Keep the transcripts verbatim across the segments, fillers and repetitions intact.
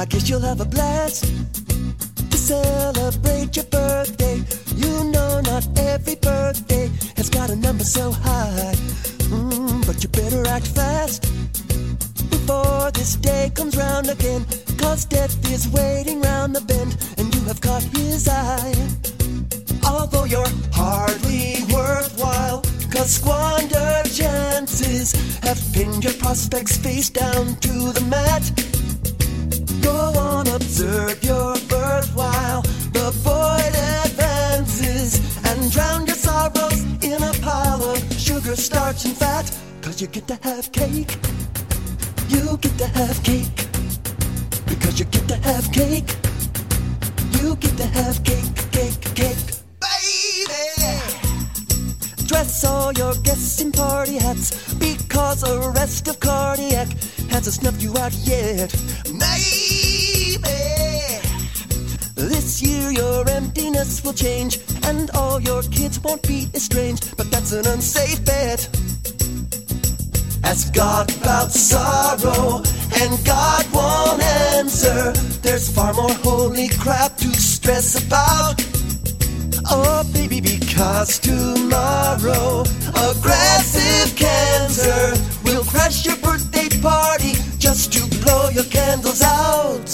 guess you'll have a blast to celebrate your birthday. You know not every birthday has got a number so high, mm, but you better act fast before this day comes round again, 'cause death is waiting round the bend and you have caught his eye. Although you're hardly worthwhile, 'cause squandered chances have pinned your prospects face down to the mat. Go on, observe your birth while the void advances, and drown your sorrows in a pile of sugar, starch, and fat. 'Cause you get to have cake. You get to have cake. Because you get to have cake. You get to have cake, cake, cake. Baby! Dress all your guests in party hats, because arrest of cardiac hasn't snuffed you out yet. Maybe this year your emptiness will change, and all your kids won't be estranged, but that's an unsafe bet. Ask God about sorrow, and God won't answer. There's far more holy crap to stress about. Oh, baby, because tomorrow aggressive cancer will crash your birthday party just to blow your candles out.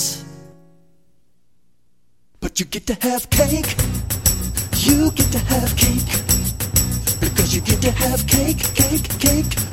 But you get to have cake. You get to have cake. Because you get to have cake, cake, cake.